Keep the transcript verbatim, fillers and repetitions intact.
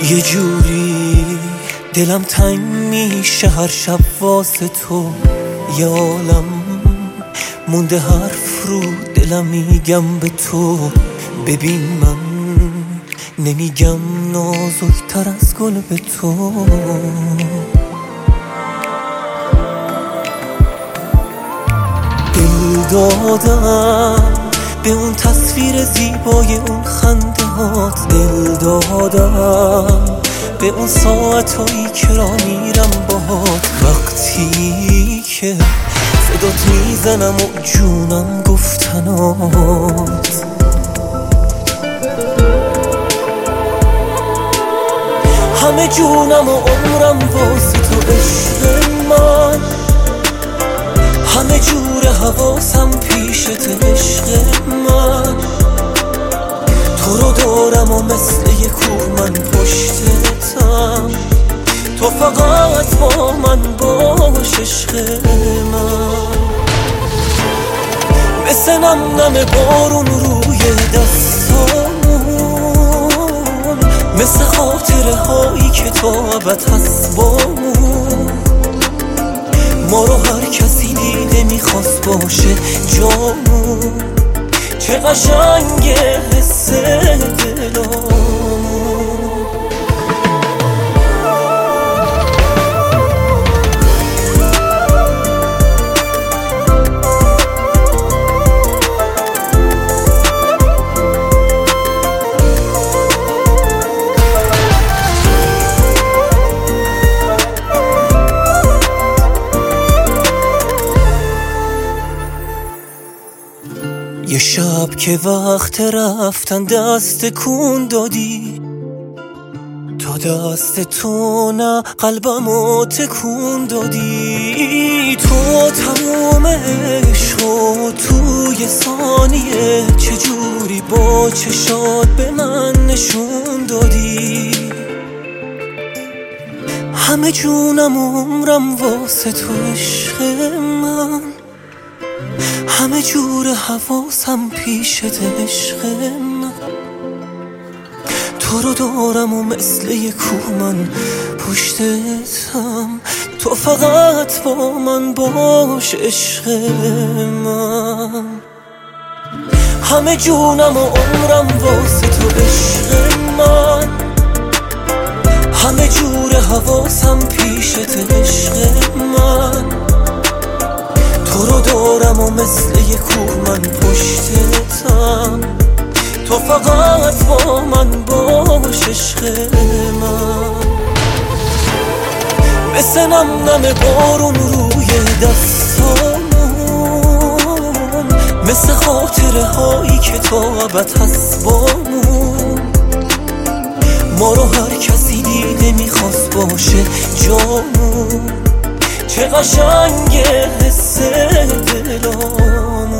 یه جوری دلم تنگ میشه هر شب واسه تو، یه عالم مونده حرف رو دلم میگم به تو. ببین من نمیگم نازکتر از گل به تو. دل دادم به اون تصویر زیبای اون خنده هات، دل دادم به اون ساعتایی که را میرم باهات. وقتی که صدات میزنم و جونم گفتنات، همه جونم و عمرم واسه تو عشق من، همه جور حواسم پیشت عشق من. تو رو دارم و مثل یه کوه من پشتتم، تو فقط با من باش عشق من. مثل نم نم بارون روی دستامون، مثل خاطره هایی که تا ابد هست بامون. ما رو هر کسی دیده میخواست باشه جامون، چه قشنگه حس دلامون. یه شب که وقت رفتن دست کن دادی، تا دست تو نه قلبمو تکون دادی. تو تموم عشقو توی ثانیه چجوری با چشات به من نشون دادی. همه جونم عمرم واسه تو عشق من، همه جور حواسم پیشت عشق من. تو رو دارم و مثل یه کوه من پشتتم، تو فقط با من باش عشق من. همه جونم و عمرم واسه تو عشق من، همه جور حواسم پیشت عشق من. تو رو دارم و مثل یه کوه من پشتتم، تو فقط با من باش عشق من. مثل نم نم بارون روی دستامون، مثل خاطره هایی که تا ابد هست بامون. ما رو هر کسی دیده میخواست باشه جامون، چه قشنگه حس دلامون.